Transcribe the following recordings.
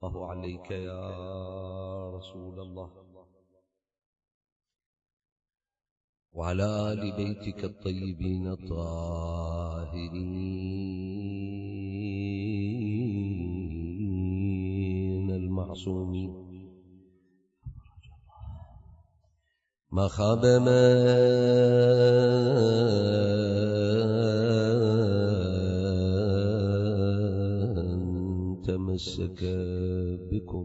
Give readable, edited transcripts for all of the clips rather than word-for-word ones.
الله عليك يا رسول الله وعلى آل بيتك الطيبين الطاهرين المعصومين. ما خاب من تمسك بكم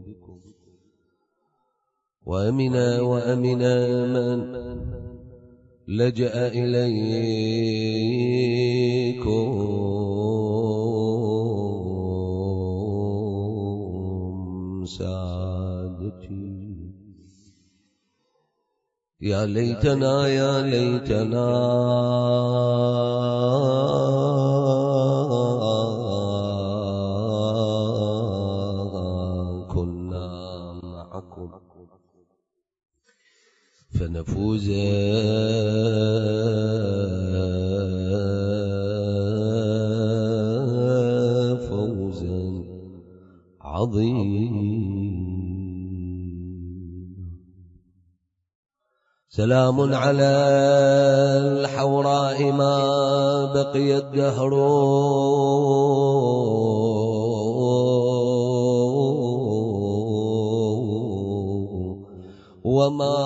وأمنا من لجأ إليكم سعادتي. يا ليتنا يا ليتنا كنا معكم فنفوز فوزا عظيما. سلام على الحوراء ما بقي الدهر وما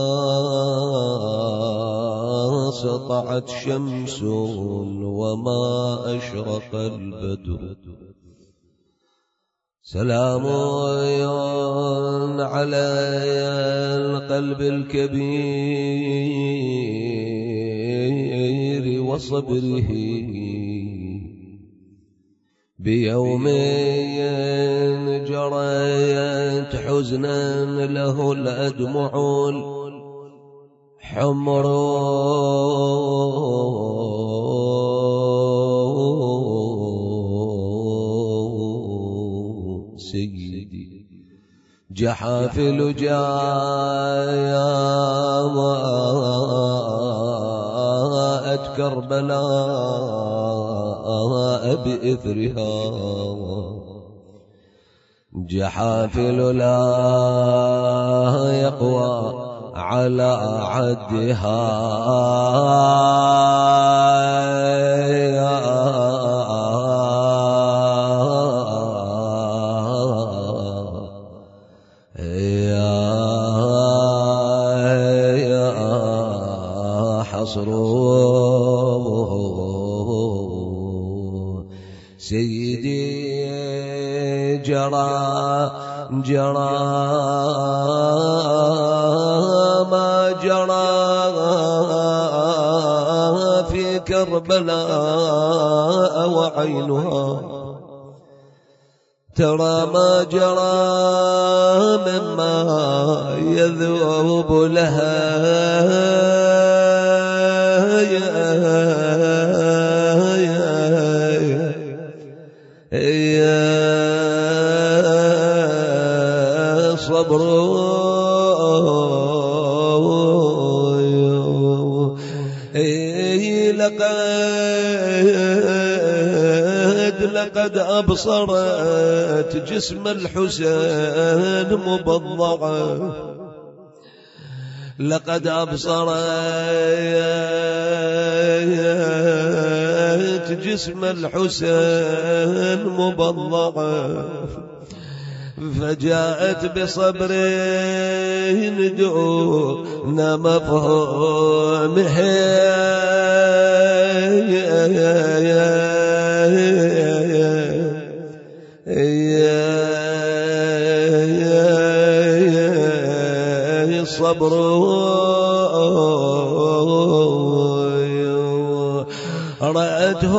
سطعت شمس وما أشرق البدر. سلام على القلب الكبير وصبره بيوم جريت حزنا له الأدمع الحمر. سيدي جحافل جاءت كربلاء بإثرها جحافل لا يقوى على عدها. سيدي جرى ما جرى في كربلاء وعينها ترى ما جرى مما يذوب لها. صبر لقد أبصرت جسم الحسين مبضعا. لقد أبصرت جسم الحسين مبضعا فجاءت بصبر دون مفهومه. صبر رأته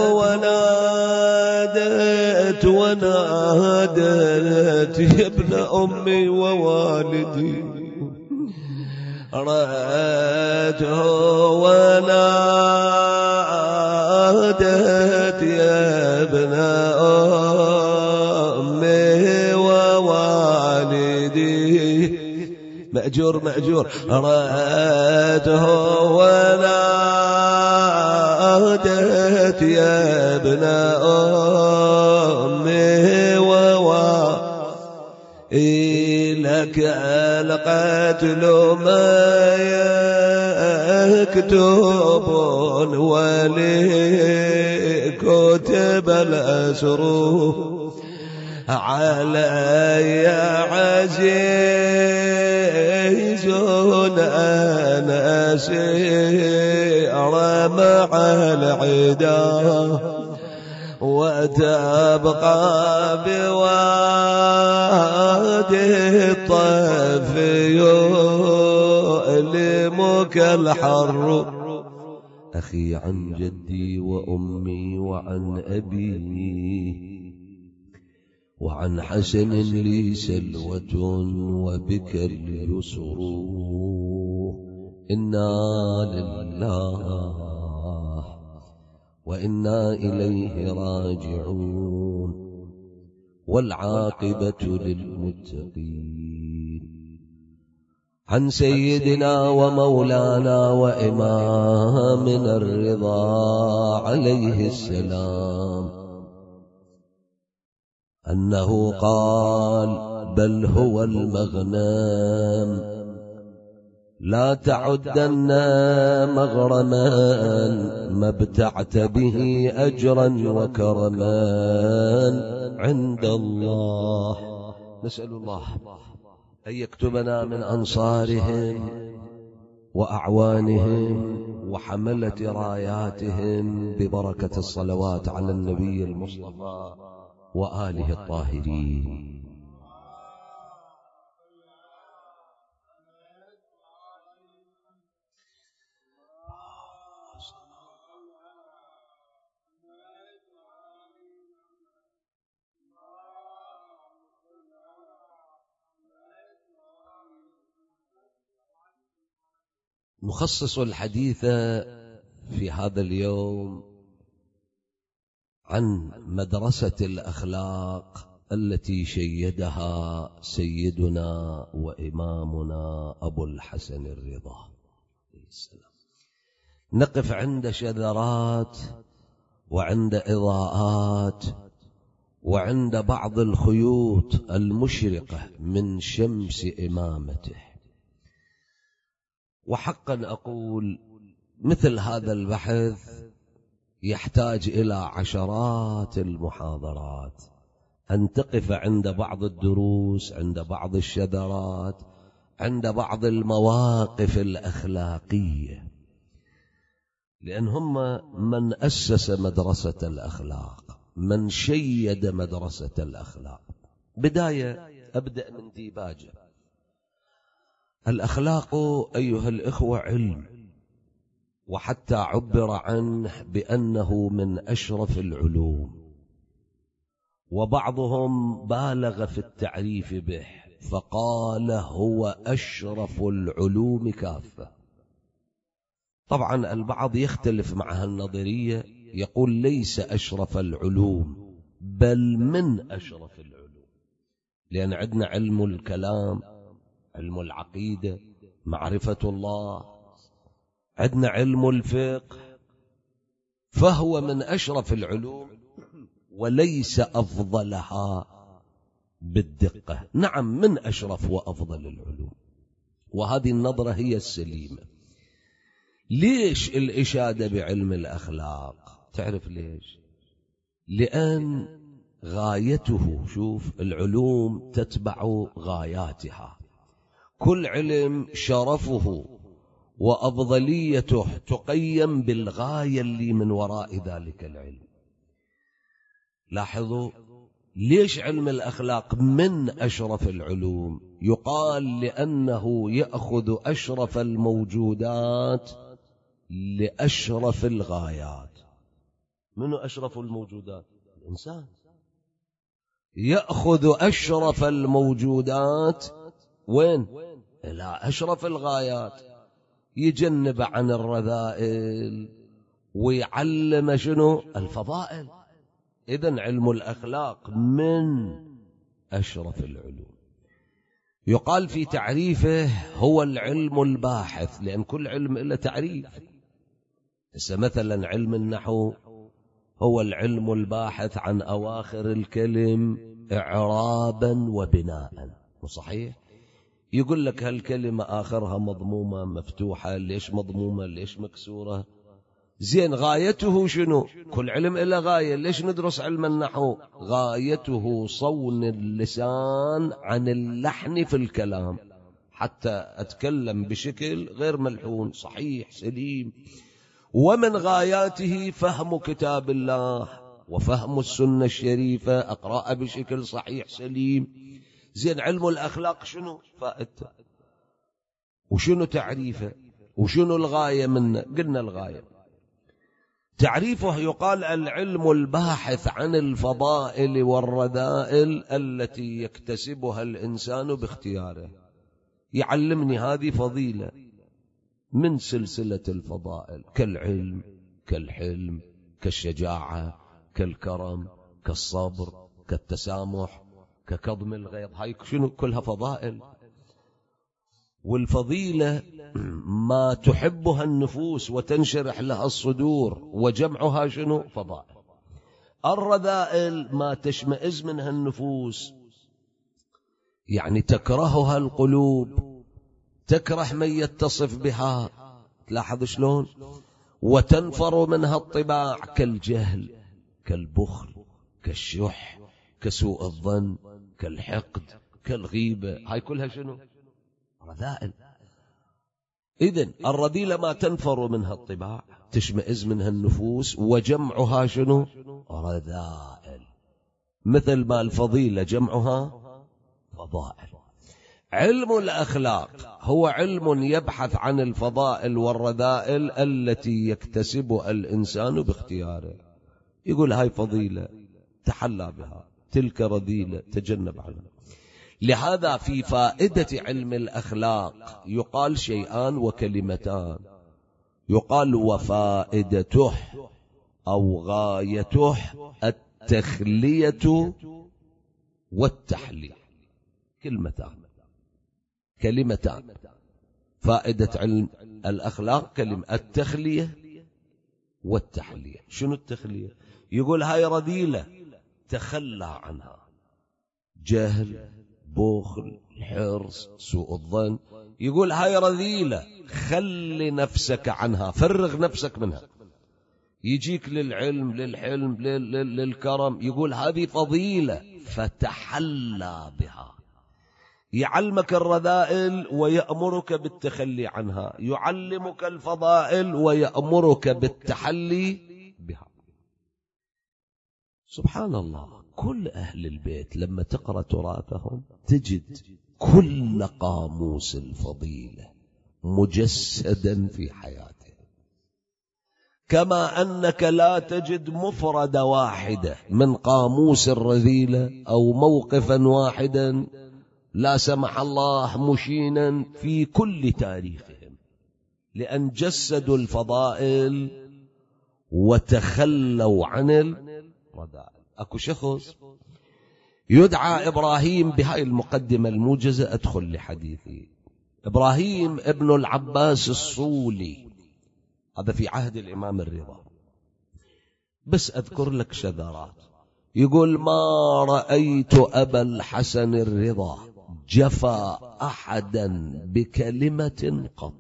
ونادت يا ابن أمي ووالدي. رأته ونادت يا ابن أمي ووالدي. مأجور رأته ونادت يا ابن أمي لك القتل ما يكتبون ولي كتب الأسر علي عزيز أنا سير مع العدا وتبقى بوادي الطيف يؤلمك الحر. أخي عن جدي وأمي وعن أبي وعن حسن لي سلوة وبك اليسر. إنا لله وإنا إليه راجعون والعاقبة للمتقين. عن سيدنا ومولانا وإمامنا الرضا عليه السلام أنه قال: بل هو المغنم لا تعدن مغرما ما ابتعت به أجرا وكرما عند الله. نسأل الله أن يكتبنا من أنصارهم وأعوانهم وحملة راياتهم ببركة الصلوات على النبي المصطفى وآله الطاهرين. نخصص الحديث في هذا اليوم عن مدرسة الأخلاق التي شيدها سيدنا وإمامنا أبو الحسن الرضا. نقف عند شذرات وعند إضاءات وعند بعض الخيوط المشرقة من شمس إمامته. وحقا أقول مثل هذا البحث يحتاج إلى عشرات المحاضرات، أن تقف عند بعض الدروس، عند بعض الشذرات، عند بعض المواقف الأخلاقية، لأن هم من أسس مدرسة الأخلاق، من شيد مدرسة الأخلاق. بداية أبدأ من ديباجة. الأخلاق أيها الإخوة علم، وحتى عبر عنه بأنه من أشرف العلوم، وبعضهم بالغ في التعريف به فقال هو أشرف العلوم كافة. طبعا البعض يختلف مع هالنظرية، يقول ليس أشرف العلوم بل من أشرف العلوم، لأن عندنا علم الكلام، علم العقيدة، معرفة الله، عندنا علم الفقه، فهو من أشرف العلوم وليس أفضلها بالدقة. نعم من أشرف وأفضل العلوم، وهذه النظرة هي السليمة. ليش الإشادة بعلم الأخلاق؟ تعرف ليش؟ لأن غايته، شوف العلوم تتبع غاياتها، كل علم شرفه وأفضليته تقيم بالغاية اللي من وراء ذلك العلم. لاحظوا ليش علم الأخلاق من أشرف العلوم؟ يقال لأنه يأخذ أشرف الموجودات لأشرف الغايات. منو أشرف الموجودات؟ الإنسان. يأخذ أشرف الموجودات وين؟ إلى أشرف الغايات، يجنب عن الرذائل ويعلم شنو؟ الفضائل. إذن علم الأخلاق من أشرف العلوم. يقال في تعريفه هو العلم الباحث، لأن كل علم إلا تعريف. مثلا علم النحو هو العلم الباحث عن أواخر الكلم إعرابا وبناء. صحيح؟ يقول لك هالكلمة آخرها مضمومة مفتوحة، ليش مضمومة ليش مكسورة؟ زين غايته شنو؟ كل علم إلى غاية، ليش ندرس علم النحو؟ غايته صون اللسان عن اللحن في الكلام حتى أتكلم بشكل غير ملحون صحيح سليم. ومن غاياته فهم كتاب الله وفهم السنة الشريفة، أقرأ بشكل صحيح سليم. زين علم الأخلاق شنو فائدته وشنو تعريفه وشنو الغاية منه؟ قلنا الغاية تعريفه يقال العلم الباحث عن الفضائل والرذائل التي يكتسبها الإنسان باختياره. يعلمني هذه فضيلة من سلسلة الفضائل كالعلم كالحلم كالشجاعة كالكرم كالصبر كالتسامح ككظم الغيظ، هاي شنو كلها فضائل. والفضيلة ما تحبها النفوس وتنشرح لها الصدور، وجمعها شنو فضائل. الرذائل ما تشمئز منها النفوس، يعني تكرهها القلوب، تكره من يتصف بها، تلاحظ شلون؟ وتنفر منها الطباع كالجهل كالبخل كالشح كسوء الظن كالحقد كالغيبة، هاي كلها شنو رذائل. إذن الرذيلة ما تنفر منها الطباع، تشمئز منها النفوس، وجمعها شنو رذائل، مثل ما الفضيلة جمعها فضائل. علم الأخلاق هو علم يبحث عن الفضائل والرذائل التي يكتسبها الإنسان باختياره. يقول هاي فضيلة تحلى بها، تلك رذيلة تجنب عنها. لهذا في فائدة علم الأخلاق يقال شيئان وكلمتان، يقال وفائدته أو غايته التخلية والتحلية، كلمتان. فائدة علم الأخلاق كلمة التخلية والتحلية. شنو التخلية؟ يقول هاي رذيلة تخلى عنها، جهل بخل حرص سوء الظن، يقول هاي رذيلة خلي نفسك عنها، فرغ نفسك منها. يجيك للعلم للحلم للكرم، يقول هذه فضيلة فتحلى بها. يعلمك الرذائل ويأمرك بالتخلي عنها، يعلمك الفضائل ويأمرك بالتحلي بها. سبحان الله، كل أهل البيت لما تقرأ تراثهم تجد كل قاموس الفضيلة مجسدا في حياته، كما أنك لا تجد مفردة واحدة من قاموس الرذيلة أو موقفا واحدا لا سمح الله مشينا في كل تاريخهم، لأن جسدوا الفضائل وتخلوا عن الرذائل. أكو شخص يدعى إبراهيم، بهاي المقدمة الموجزة أدخل لحديثي. إبراهيم ابن العباس الصولي، هذا في عهد الإمام الرضا، بس أذكر لك شذرات. يقول ما رأيت أبا الحسن الرضا جفى أحدا بكلمة قط،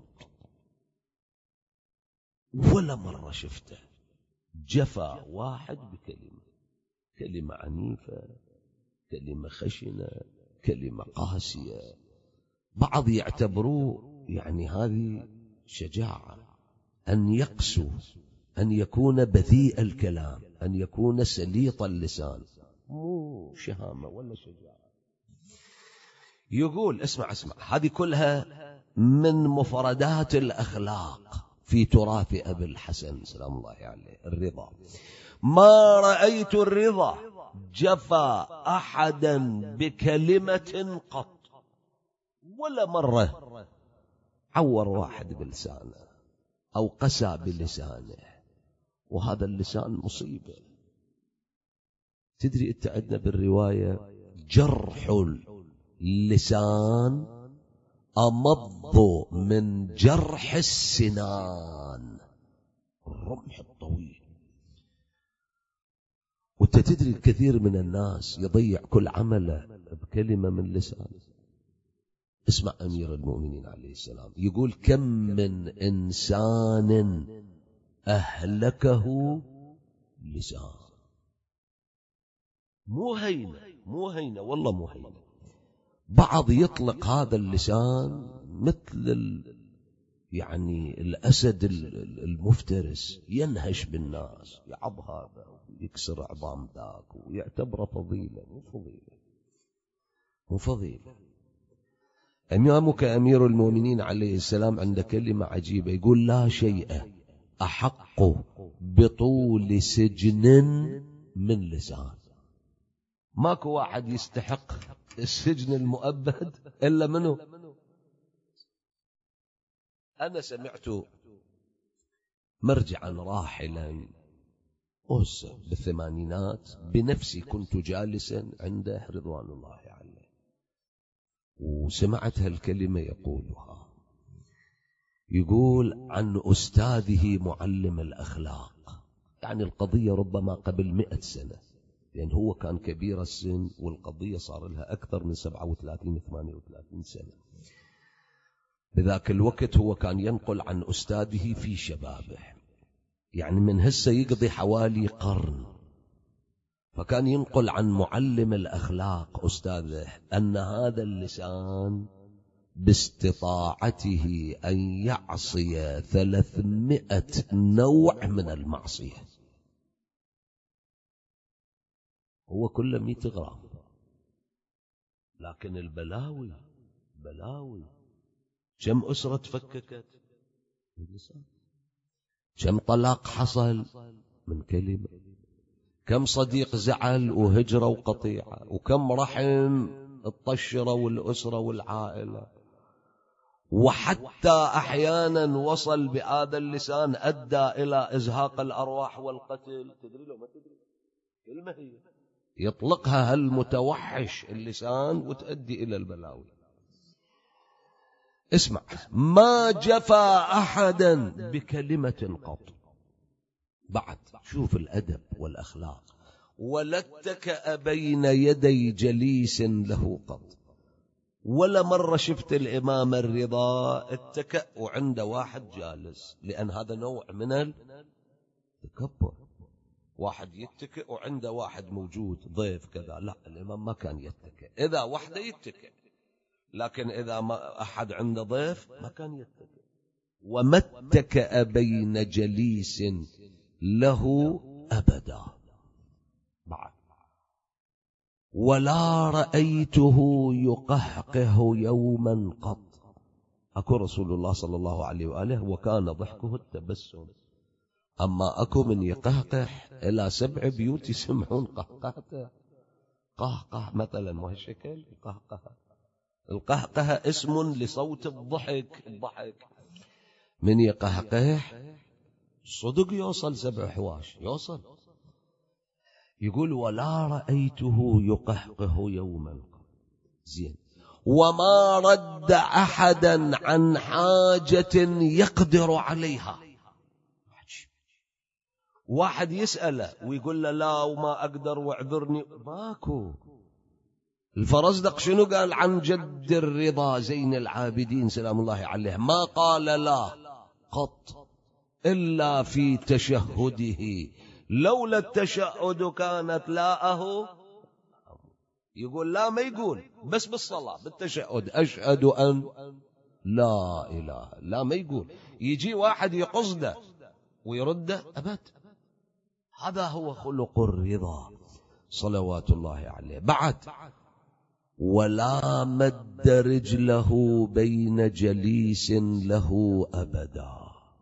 ولا مرة شفته جفى واحد بكلمة، كلمة عنيفة، كلمة خشنة، كلمة قاسية. بعض يعتبروه يعني هذه شجاعة، أن يقسو، أن يكون بذيء الكلام، أن يكون سليط اللسان، مو شهامة ولا شجاعة. يقول اسمع هذه كلها من مفردات الأخلاق في تراث أبي الحسن سلام الله عليه الرضا. ما رأيت الرضا جفى أحدا بكلمة قط، ولا مرة عور واحد بلسانه أو قسى بلسانه، وهذا اللسان مصيبة. تدري أنت عندنا بالرواية جرح اللسان أمض من جرح السنان، الرمح الطويل. وانت تدري الكثير من الناس يضيع كل عمله بكلمة من لسانه. اسمع أمير المؤمنين عليه السلام يقول: كم من إنسان أهلكه لسان. مو هينة والله مو هينة. بعض يطلق هذا اللسان مثل يعني الأسد المفترس، ينهش بالناس، يعض هذا ويكسر عظام ذاك ويعتبره فضيلة. مو فضيلة. إمامك أمير المؤمنين عليه السلام عنده كلمة عجيبة، يقول: لا شيء أحق بطول سجن من لسان. ماكو واحد يستحق السجن المؤبد إلا منه. أنا سمعت مرجعا راحلا بالثمانينات بنفسي، كنت جالسا عنده رضوان الله عليه، وسمعت هالكلمة يقولها. يقول عن أستاذه معلم الأخلاق، يعني القضية ربما قبل 100 سنة، لأن هو كان كبير السن والقضية صار لها أكثر من 37-38 سنة. بذاك الوقت هو كان ينقل عن أستاذه في شبابه، يعني من هسه يقضي حوالي قرن. فكان ينقل عن معلم الأخلاق أستاذه أن هذا اللسان باستطاعته أن يعصي 300 نوع من المعصية. هو كله 100 غرام، لكن البلاوي بلاوي. كم أسرة تفككت من لسان، كم طلاق حصل من كلمة، كم صديق زعل وهجرة وقطيعة، وكم رحم الطشرة والأسرة والعائلة. وحتى أحيانا وصل بهذا اللسان أدى إلى إزهاق الأرواح والقتل. تدري لو ما تدري كلمة هي يطلقها هالمتوحش اللسان وتؤدي إلى البلاوي. اسمع: ما جفى أحدا بكلمة قط. بعد شوف الأدب والأخلاق. ولا اتكأ بين يدي جليس له قط. ولا مرة شفت الإمام الرضا اتكأ وعند واحد جالس، لأن هذا نوع من التكبر. واحد يتكئ وعنده واحد موجود ضيف كذا، لا، الإمام ما كان يتكئ. إذا واحدة يتكئ، لكن إذا ما أحد عنده ضيف ما كان يتكئ. وما اتكأ بين جليس له أبدا. بعد ولا رأيته يقهقه يوما قط. أكو رسول الله صلى الله عليه وآله وكان ضحكه التبسم. أما أكو من يقهقح إلى 7 بيوت يسمعون قهقهته. قهقه مثلا ما هالشكل قهقه. القهقه اسم لصوت الضحك. الضحك من يقهقح صدق يوصل 7 حواش يوصل. يقول: ولا رأيته يقهقه يوما. زين. وما رد أحدا عن حاجة يقدر عليها. واحد يسأله ويقول له لا وما أقدر واعذرني، ماكو. الفرزدق شنو قال عن جد الرضا زين العابدين سلام الله عليه؟ ما قال لا قط إلا في تشهده، لولا التشهد كانت لاءه. يقول لا، ما يقول بس بالصلاة بالتشهد أشهد أن لا إله، لا ما يقول. يجي واحد يقصده ويرده أبد. هذا هو خلق الرضا صلوات الله عليه. بعد ولا مد رجله بين جليس له أبدا.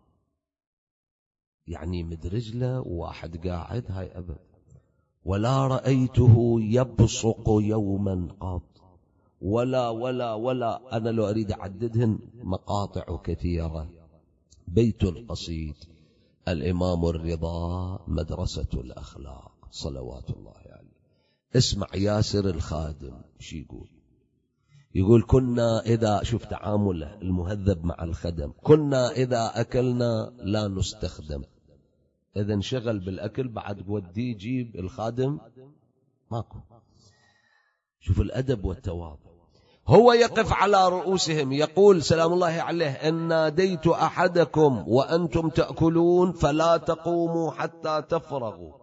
يعني مد رجله وواحد قاعد، هاي أبد. ولا رأيته يبصق يوما قط. ولا أنا لو أريد أعددهن مقاطع كثيرة. بيت القصيد، الإمام الرضا، مدرسة الأخلاق صلوات الله عليه. اسمع ياسر الخادم شي يقول. يقول: كنا إذا شوف تعامله المهذب مع الخدم، كنا إذا أكلنا لا نستخدم. إذا انشغل بالأكل بعد وديه يجيب الخادم ماكو. شوف الأدب والتواضع. هو يقف على رؤوسهم يقول سلام الله عليه: إن ناديت أحدكم وأنتم تأكلون فلا تقوموا حتى تفرغوا.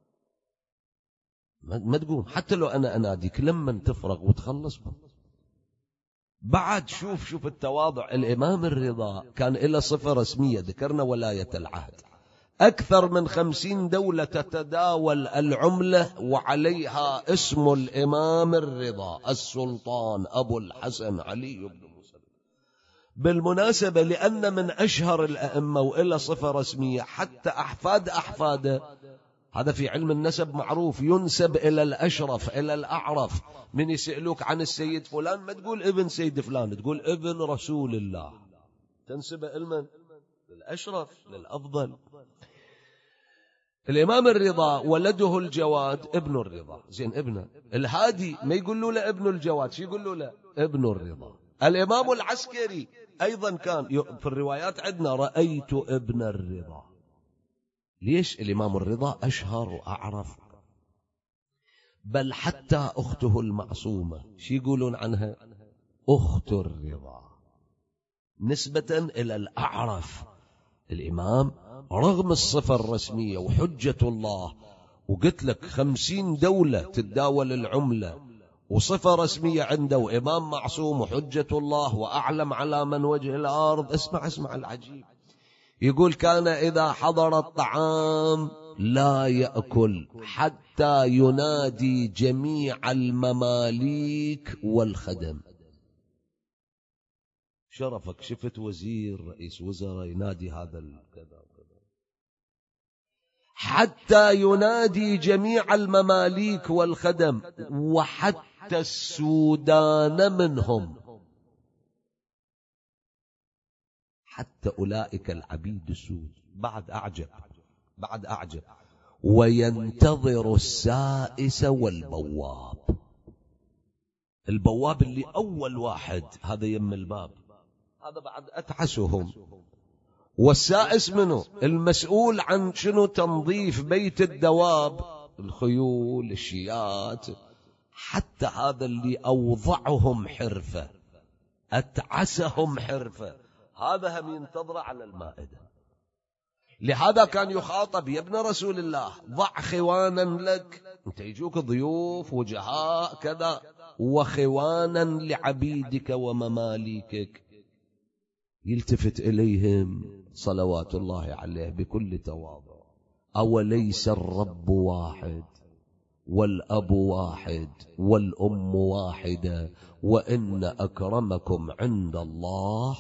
ما تقوم حتى لو أنا أناديك، لما تفرغ وتخلص. بعد شوف التواضع. الإمام الرضا كان له صفة رسمية، ذكرنا ولاية العهد. أكثر من 50 دولة تتداول العملة وعليها اسم الإمام الرضا السلطان أبو الحسن علي بن موسى. بالمناسبة لأن من أشهر الأئمة وإلا صفة رسمية، حتى أحفاده هذا في علم النسب معروف، ينسب إلى الأشرف إلى الأعرف. من يسألوك عن السيد فلان ما تقول ابن سيد فلان، تقول ابن رسول الله، تنسب إلى للأشرف للأفضل. الإمام الرضا ولده الجواد ابن الرضا، زين ابنه. الهادي ما يقول له ابن الجواد، شو يقول له؟ ابن الرضا. الإمام العسكري أيضا كان في الروايات عندنا رأيت ابن الرضا. ليش؟ الإمام الرضا أشهر وأعرف. بل حتى أخته المعصومة شو يقولون عنها؟ أخت الرضا، نسبة إلى الأعرف. الإمام رغم الصفة الرسمية وحجة الله، وقلت لك 50 دولة تتداول العملة وصفة رسمية عنده، وإمام معصوم وحجة الله وأعلم على من وجه الأرض. اسمع العجيب. يقول: كان إذا حضر الطعام لا يأكل حتى ينادي جميع المماليك والخدم. شرفك شفت وزير رئيس وزراء ينادي هذا الكذا وكذا، حتى ينادي جميع المماليك والخدم وحتى السودان منهم، حتى أولئك العبيد السود. بعد أعجب. وينتظر السائس والبواب. البواب اللي أول واحد هذا يم الباب، هذا بعد أتعسهم. والسائس منه المسؤول عن شنو؟ تنظيف بيت الدواب، الخيول الشيات. حتى هذا اللي أوضعهم حرفة، أتعسهم حرفة، هذا هم ينتظر على المائدة. لهذا كان يخاطب: يا ابن رسول الله ضع خوانا لك، انت يجوك ضيوف وجهاء كذا، وخوانا لعبيدك ومماليكك. يلتفت إليهم صلوات الله عليه بكل تواضع: أوليس الرب واحد والأب واحد والأم واحدة وإن أكرمكم عند الله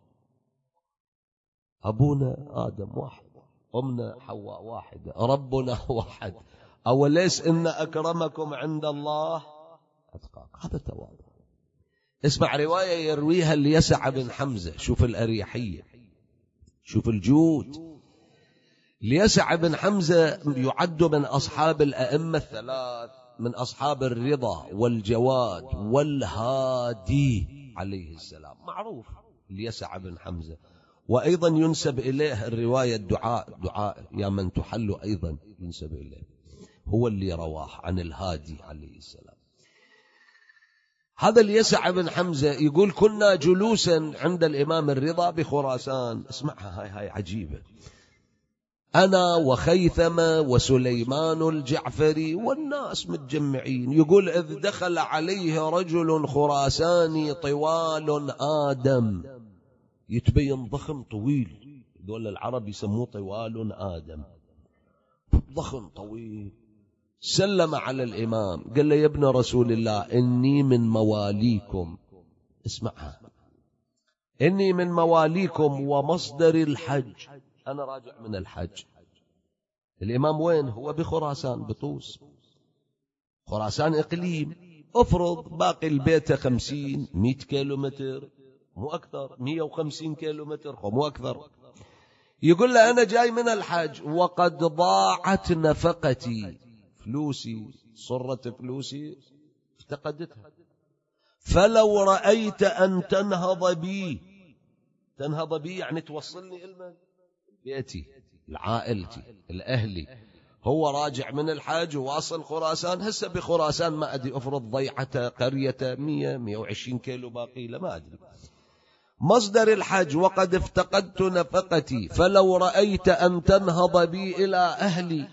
أبونا آدم واحد، أمنا حواء واحدة، ربنا واحد، أوليس إن أكرمكم عند الله أتقاكم. هذا تواضع. اسمع رواية يرويها اليسع بن حمزة. شوف الأريحية، شوف الجود. اليسع بن حمزة يعد من أصحاب الأئمة الثلاث، من أصحاب الرضا والجواد والهادي عليه السلام، معروف اليسع بن حمزة. وأيضا ينسب إليه الرواية دعاء يا من تحل، أيضا ينسب إليه، هو اللي رواه عن الهادي عليه السلام. هذا اليسع بن حمزة يقول: كنا جلوسا عند الإمام الرضا بخراسان. اسمعها، هاي عجيبة. أنا وخيثمة وسليمان الجعفري والناس متجمعين. يقول: إذ دخل عليه رجل خراساني طوال آدم، يتبين ضخم طويل، دول العرب يسموه طوال آدم، ضخم طويل. سلم على الإمام، قال له: يا ابن رسول الله إني من مواليكم. اسمعها: إني من مواليكم ومصدر الحج، أنا راجع من الحج. الإمام وين؟ هو بخراسان، بطوس. خراسان إقليم، أفرض باقي البيت 50 100 كيلومتر، مو أكثر، 150 كيلومتر مو أكثر. يقول له: أنا جاي من الحج وقد ضاعت نفقتي، فلوسي، صرت فلوسي افتقدتها، فلو رأيت أن تنهض بي يعني توصلني إلى بيتي، لعائلتي، لأهلي، هو راجع من الحج وواصل خراسان. هسه بخراسان ما أدري أفرض ضيعته قرية 100-120 كيلو باقي له ما أدري. مصدر الحج: وقد افتقدت نفقتي فلو رأيت أن تنهض بي إلى أهلي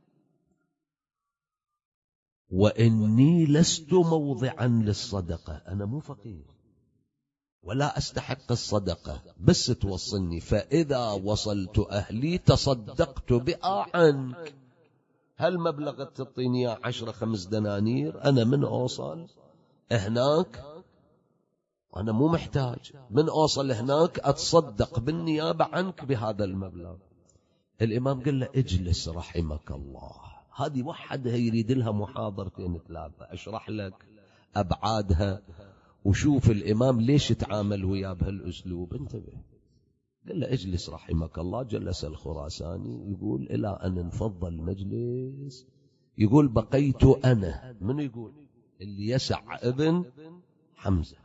وإني لست موضعا للصدقة. أنا مو فقير ولا أستحق الصدقة، بس توصلني، فإذا وصلت أهلي تصدقت بها عنك. هل مبلغ تعطيني 10-5 دنانير؟ أنا من أوصل هناك أنا مو محتاج، من أوصل هناك أتصدق بالنيابة عنك بهذا المبلغ. الإمام قال له اجلس رحمك الله. هذه وحدها يريد لها محاضرتين 3 أشرح لك أبعادها، وشوف الإمام ليش تعامل وياه بهالأسلوب. انتبه. قال له اجلس رحمك الله. جلس الخراساني. يقول إلى أن انفض المجلس، يقول بقيت أنا، من يقول؟ اللي يسع ابن حمزة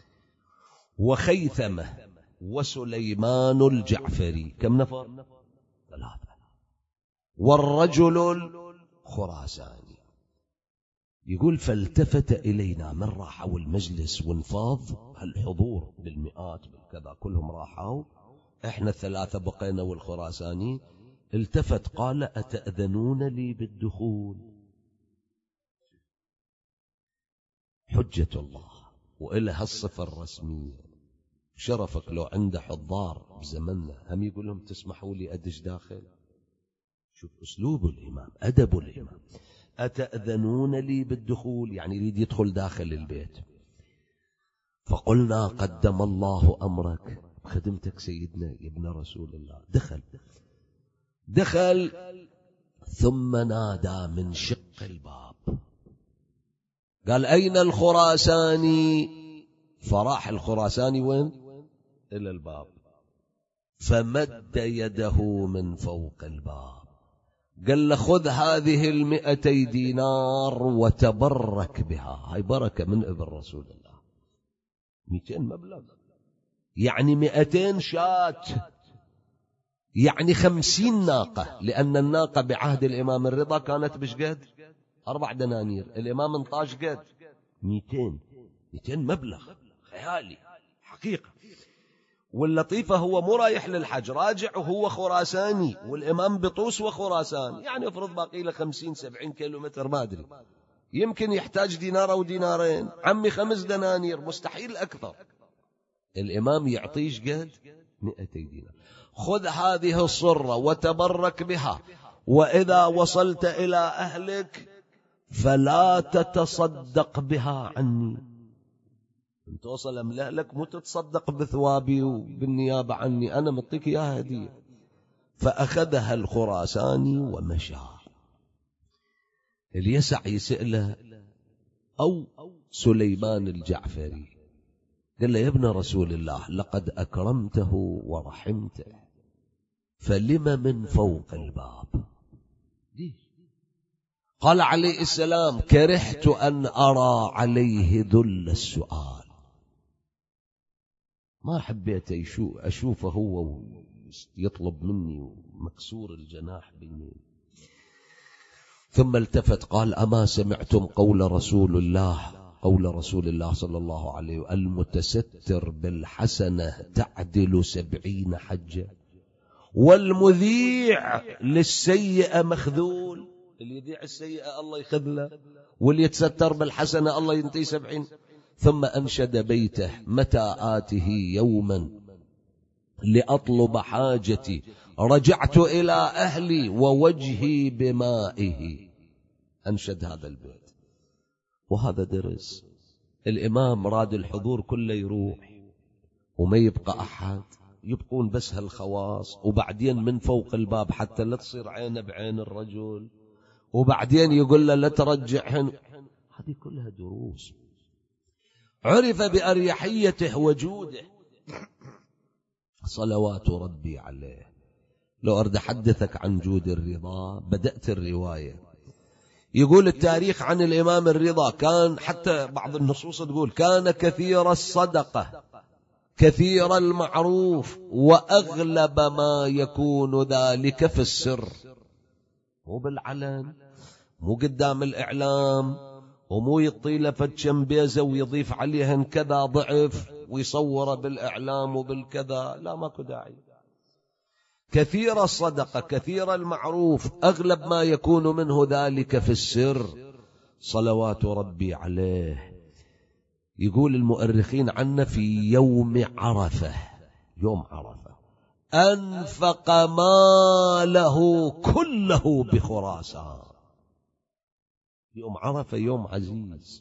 وخيثمة وسليمان الجعفري. كم نفر؟ 3. والرجل الخراساني. يقول فالتفت إلينا، من راحوا المجلس وانفاض الحضور بالمئات بالكذا كلهم راحوا، احنا 3 بقينا والخراساني. التفت قال أتأذنون لي بالدخول؟ حجة الله وإلها الصفة الرسمية. شرفك لو عنده حضار بزمننا هم يقول لهم تسمحوا لي أدش داخل. شوف أسلوب الإمام، أدب الإمام. أتأذنون لي بالدخول، يعني يريد يدخل داخل البيت. فقلنا قدم الله أمرك، خدمتك سيدنا يا ابن رسول الله. دخل ثم نادى من شق الباب قال أين الخراساني؟ فراح الخراساني وين؟ إلى الباب، فمد يده من فوق الباب قال له خذ هذه 200 دينار وتبرك بها. هاي بركة من ابن رسول الله. 200 مبلغ يعني 200 شاة، يعني 50 ناقة، لأن الناقة بعهد الإمام الرضا كانت بشقد 4 دنانير، الإمام انطاش قد 200 مبلغ خيالي حقيقة. واللطيفة هو مو رايح للحج، راجع وهو خراساني والإمام بطوس وخراسان، يعني افرض باقي له 50-70 كيلومتر ما أدري، يمكن يحتاج دينار أو دينارين، عمي 5 دنانير مستحيل أكثر. الإمام يعطيش قد 200 دينار. خذ هذه الصرة وتبرك بها، وإذا وصلت إلى أهلك فلا تتصدق بها عني. انت وصل من أهلك مو تتصدق بثوابي وبالنيابة عني، أنا مطيك يا هدية. فأخذها الخراساني ومشى. اليسع يسأله أو سليمان الجعفري قال له يا ابن رسول الله لقد أكرمته ورحمته، فلم من فوق الباب؟ قال عليه السلام كرهت أن أرى عليه ذل السؤال. ما حبيت أشوفه هو يطلب مني مكسور الجناح بالمين. ثم التفت قال أما سمعتم قول رسول الله صلى الله عليه وسلم المتستر بالحسنة تعدل 70 حجة، والمذيع للسيئة مخذول. اللي يذيع السيئة الله يخذله، واللي يتستر بالحسنة الله ينتي 70. ثم أنشد بيته متى آته يوما لأطلب حاجتي رجعت إلى أهلي ووجهي بمائه. أنشد هذا البيت. وهذا درس. الإمام راد الحضور كله يروح وما يبقى أحد، يبقون بس هالخواص، وبعدين من فوق الباب حتى لا تصير عينه بعين الرجل، وبعدين يقول له لا ترجعهن. هذه كلها دروس. عرف بأريحيته وجوده صلوات ربي عليه. لو أريد أحدثك عن جود الرضا بدأت الرواية. يقول التاريخ عن الإمام الرضا كان، حتى بعض النصوص تقول كان كثير الصدقة كثير المعروف، وأغلب ما يكون ذلك في السر. مو بالعلن، مو قدام الإعلام، ومو يطيله فتشم بيزة ويضيف عليها كذا ضعف ويصوره بالإعلام وبالكذا. لا، ماكو داعي. كثير الصدقة، كثير المعروف، أغلب ما يكون منه ذلك في السر. صلوات ربي عليه. يقول المؤرخين عنا في يوم عرفة، يوم عرفة أنفق ماله كله بخراسان. يوم عرفة يوم عزيز،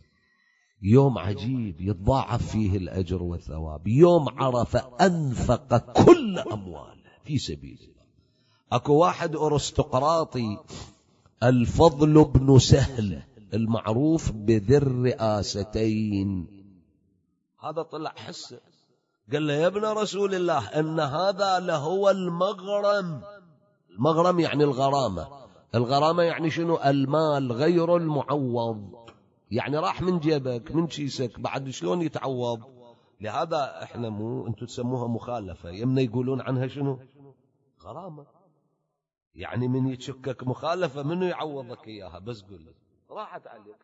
يوم عجيب يتضاعف فيه الأجر والثواب. يوم عرفة أنفق كل أمواله في سبيل الله. أكو واحد أرستقراطي الفضل بن سهل المعروف بذي الرئاستين، هذا طلع حسه قال له: يا ابن رسول الله، إن هذا لهو المغرم. المغرم يعني الغرامة. الغرامة يعني شنو؟ المال غير المعوض، يعني راح من جيبك من كيسك، بعد شلون يتعوض؟ لهذا احنا مو انتم تسموها مخالفة، يمنا يقولون عنها شنو؟ غرامة. يعني من يتشكك مخالفة منو يعوضك اياها؟ بس قول لك راحت عليك.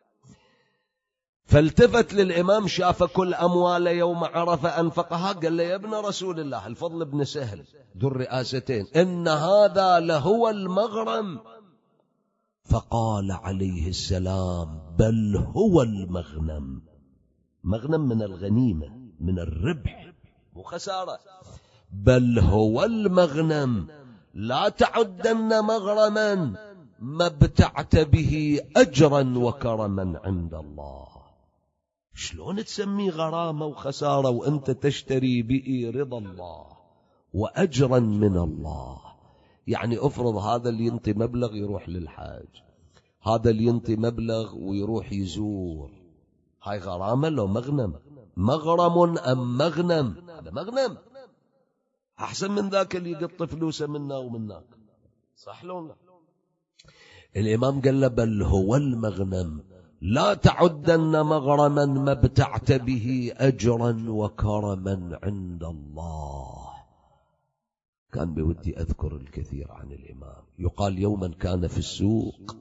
فالتفت للإمام، شاف كل أمواله يوم عرفة أنفقها، قال له: يا ابن رسول الله، الفضل بن سهل ذو الرئاستين، إن هذا لهو المغرم. فقال عليه السلام: بل هو المغنم. مغنم من الغنيمة، من الربح، مو خسارة. بل هو المغنم، لا تعدن مغرما ما ابتعت به أجرا وكرما عند الله. شلون تسمي غرامة وخسارة وأنت تشتري به رضا الله وأجرا من الله؟ يعني أفرض هذا اللي ينطي مبلغ يروح للحاج، هذا اللي ينطي مبلغ ويروح يزور، هاي غرامة لو مغنم؟ مغرم أم مغنم؟ هذا مغنم أحسن من ذاك اللي يقط فلوسه منا ومناك، صح لو لا؟ الإمام قال له: بل هو المغنم، لا تعدن مغرما ما ابتعت به أجرا وكرما عند الله. كان بودي أذكر الكثير عن الإمام. يقال يوما كان في السوق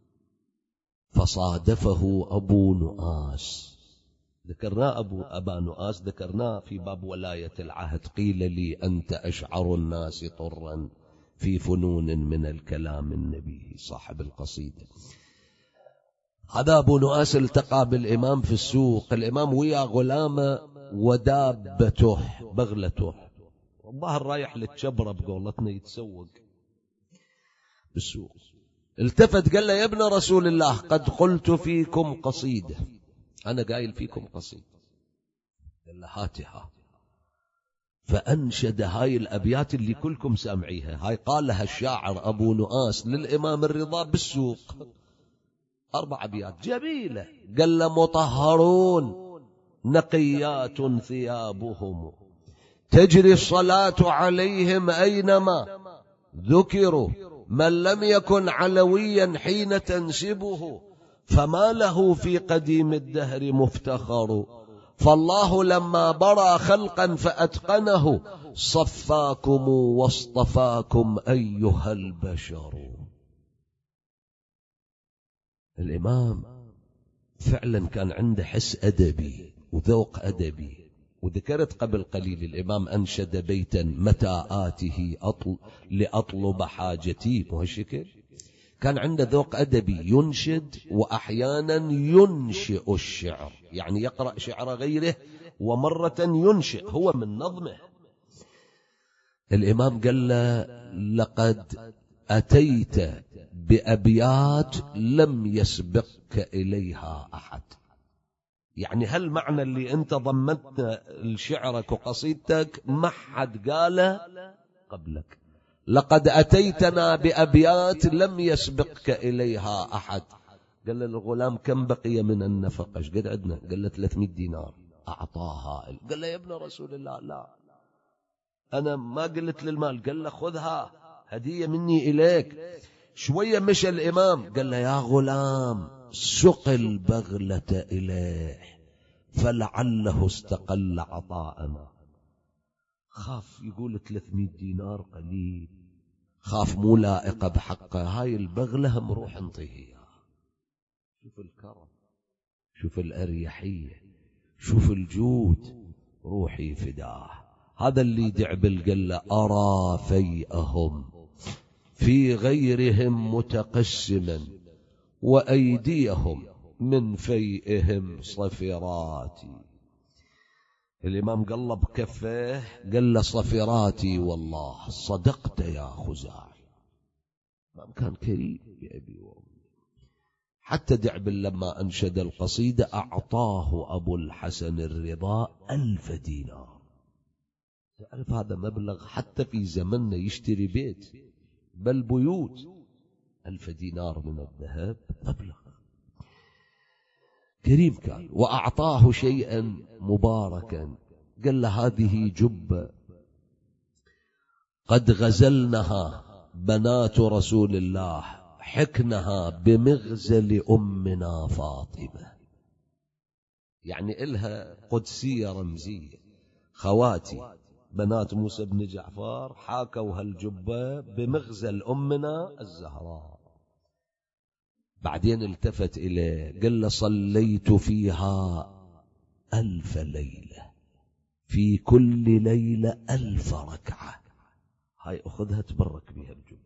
فصادفه أبو نؤاس. ذكرناه أبا نؤاس، ذكرناه في باب ولاية العهد. قيل لي: أنت أشعر الناس طرا في فنون من الكلام النبي، صاحب القصيدة. هذا أبو نؤاس التقى بالإمام في السوق. الإمام ويا غلامه ودابته بغلته، الظاهر رايح للشبرة بقولتنا يتسوق بالسوق. التفت قال له: يا ابن رسول الله، قد قلت فيكم قصيدة، أنا قايل فيكم قصيدة. قال له: هاتها. فأنشد هاي الأبيات اللي كلكم سامعيها. هاي قالها الشاعر أبو نؤاس للإمام الرضا بالسوق، 4 أبيات جميلة. قال له: مطهرون نقيات ثيابهم، تجري الصلاة عليهم أينما ذكروا، من لم يكن علويا حين تنسبه، فما له في قديم الدهر مفتخر، فالله لما برى خلقا فأتقنه، صفاكم واصطفاكم أيها البشر. الإمام فعلا كان عنده حس أدبي وذوق أدبي. وذكرت قبل قليل الإمام أنشد بيتا: متى آته لأطلب حاجتي، مهالشكل. كان عنده ذوق أدبي، ينشد وأحيانا ينشئ الشعر، يعني يقرأ شعر غيره ومرة ينشئ هو من نظمه. الإمام قال له: لقد أتيت بأبيات لم يسبقك إليها أحد. يعني هل معنى اللي أنت ضمنت شعرك وقصيدتك ما حد قاله قبلك؟ لقد أتيتنا بأبيات لم يسبقك إليها أحد. قال له الغلام: كم بقي من النفقة؟ ايش قد عندنا؟ قال له 300 دينار. أعطاها. قال له: يا ابن رسول الله، لا، أنا ما قلت للمال. قال له: خذها هدية مني إليك. شوية مشى الإمام، قال له: يا غلام، سق البغلة إليه فلعله استقل عطاءنا. خاف يقول 300 دينار قليل، خاف مو لائقة بحقه، هاي البغلة هم روح انطيه. شوف الكرم، شوف الأريحية، شوف الجود، روحي فداه. هذا اللي دعبل قال له أرى فيئهم في غيرهم متقسما وأيديهم من فيئهم صفراتي. الإمام قلب كفه قال له صفراتي والله صدقت يا خزاعي. الإمام كان كريم بأبي وأمي. حتى دعبل لما أنشد القصيدة أعطاه أبو الحسن الرضا 1000 دينار. تعرف هذا مبلغ حتى في زمننا يشتري بيت بل بيوت. 1000 دينار من الذهب مبلغ كريم كان. وأعطاه شيئا مباركا، قال له هذه جبة قد غزلنها بنات رسول الله، حكنها بمغزل أمنا فاطمة. يعني إلها قدسية رمزية. خواتي بنات موسى بن جعفر حاكوا هالجبة بمغزل أمنا الزهراء. بعدين التفت إليه قال له صليت فيها 1000 ليلة، في كل ليلة 1000 ركعة. هاي أخذها تبرك بها الجبة.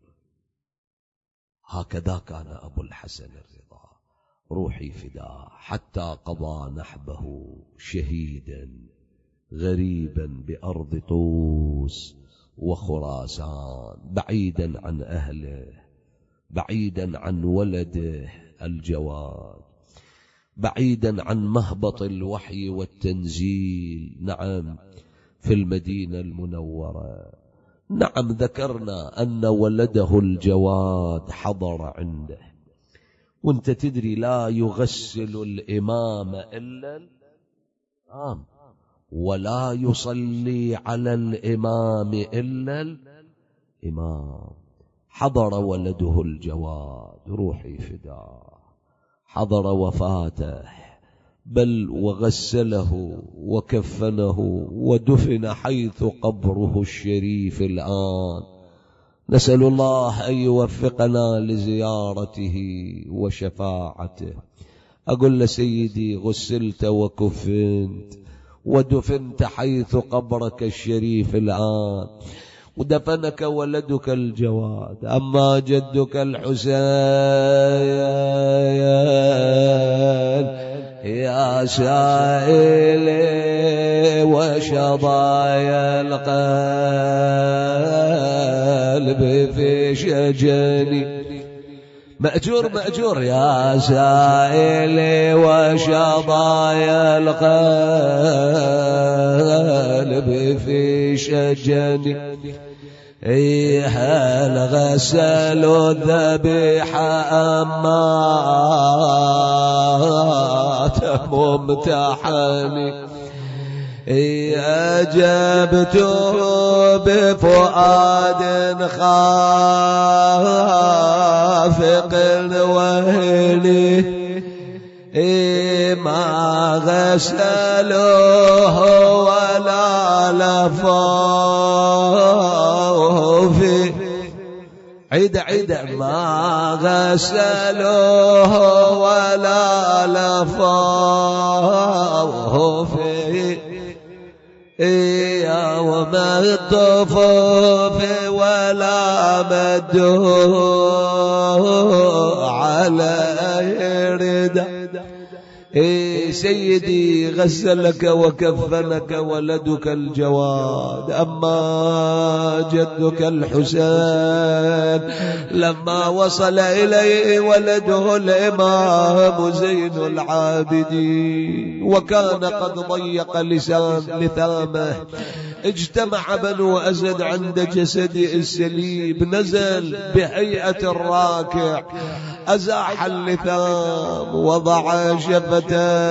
هكذا كان أبو الحسن الرضا، روحي فداه، حتى قضى نحبه شهيدا غريبا بأرض طوس وخراسان، بعيدا عن أهله، بعيدا عن ولده الجواد، بعيدا عن مهبط الوحي والتنزيل. نعم في المدينة المنورة. نعم ذكرنا أن ولده الجواد حضر عنده. وانت تدري لا يغسل الإمام إلا الإمام، ولا يصلي على الإمام إلا الإمام. حضر ولده الجواد، روحي فداه، حضر وفاته، بل وغسله وكفنه ودفن حيث قبره الشريف الآن. نسأل الله أن يوفقنا لزيارته وشفاعته. أقول لسيدي غسلت وكفنت ودفنت حيث قبرك الشريف الآن، ودفنك ولدك الجواد. أما جدك الحسين يا سائلي وشظايا القلب في شجني، مأجور مأجور يا سائلي وشظايا القلب في شجني. هل غسلوا الذبيح أمات ممتحني، أجبته بفؤاد خافق وهني، ما غسلوه ولا لفوه في عيد ما غسلوه ولا لفوه في يوم الطفوف ولا مدوا على ردا. سيدي غسلك وكفنك ولدك الجواد. أما جدك الحسين لما وصل إليه ولده الإمام زين العابدين، وكان قد ضيق لثامه، اجتمع بنو أسد عند جسد السليب، نزل بهيئة الراكع، أزاح اللثام، وضع شفتيه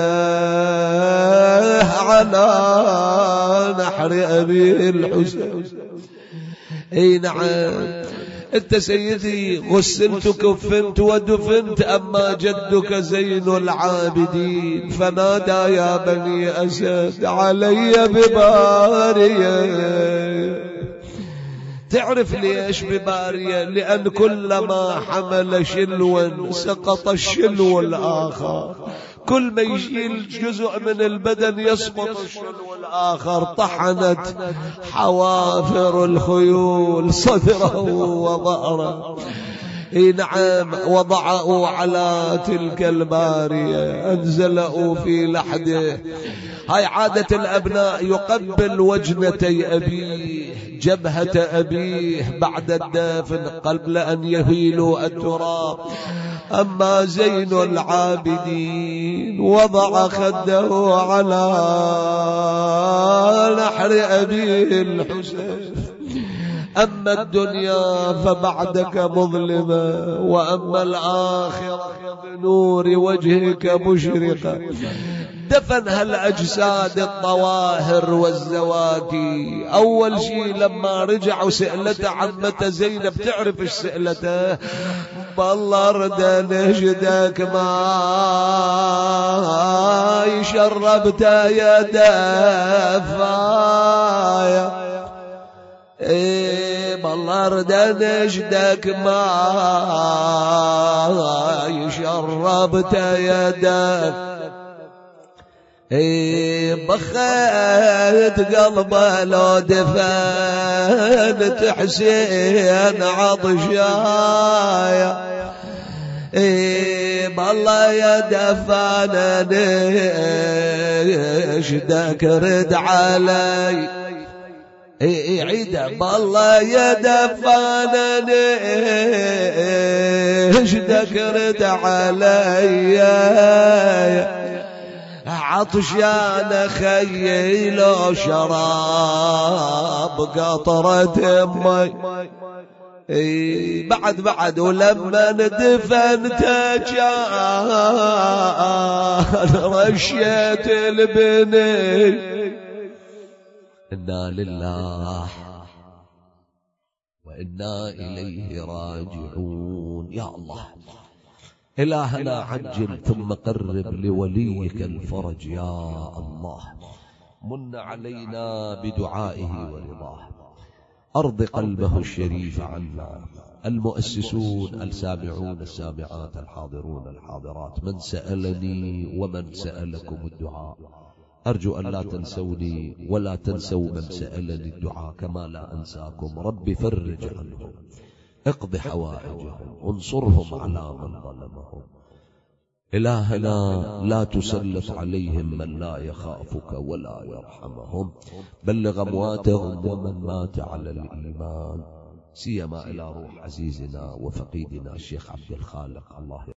على نحر أبي الحسين. اي نعم انت سيدي غسلت كفنت ودفنت، أما جدك زين العابدين فنادى يا بني أسد علي ببارية. تعرف ليش ببارية؟ لأن كلما حمل شلوا سقط الشلو الآخر، كل ما يشيل جزء من البدن يسقط الشلو الآخر. طحنت حوافر الخيول صدره وظهره. نعم، وضعوا على تلك البارية، أنزلوا في لحده. هاي عادة الأبناء، يقبل وجنتي أبيه، جبهة أبيه بعد الدفن قبل أن يهيلوا التراب. أما زين العابدين وضع خده على نحر أبيه الحسين. أما الدنيا فبعدك مظلمة، وأما الآخرة بنور وجهك مشرقة. دفن هالأجساد الطواهر والزواكي. أول شيء لما رجعوا سألته عمته زينب، تعرف ايش سألته؟ بالله ردا نجدك ما شربت يا دفايا. بالله ردا نجدك ما شربت يا دفايا. بخيت قلبه لو دفنت حسين عطشايا. بالله يا دفانني اشدك رد علي. عيده بالله يا دفانني اشدك رد علي. عطشان خيل شراب قطرة مي. بعد ولما ندفنت كان رشيت البني. إنا لله وإنا إليه راجعون. يا الله إلهنا عجل ثم قرب لوليك الفرج يا الله. من علينا بدعائه ورضاه، أرض قلبه الشريف عنا. المؤسسون، السامعون، السامعات، الحاضرون، الحاضرات، من سألني ومن سألكم الدعاء، أرجو أن لا تنسوني ولا تنسوا من سألني الدعاء كما لا أنساكم. رب فرج عنهم، اقض حوائجهم، انصرهم على من ظلمهم. إلهنا لا تسلط عليهم من لا يخافك ولا يرحمهم. بلغ أمواتهم ومن مات على الإيمان، سيما إلى روح عزيزنا وفقيدنا الشيخ عبد الخالق، الله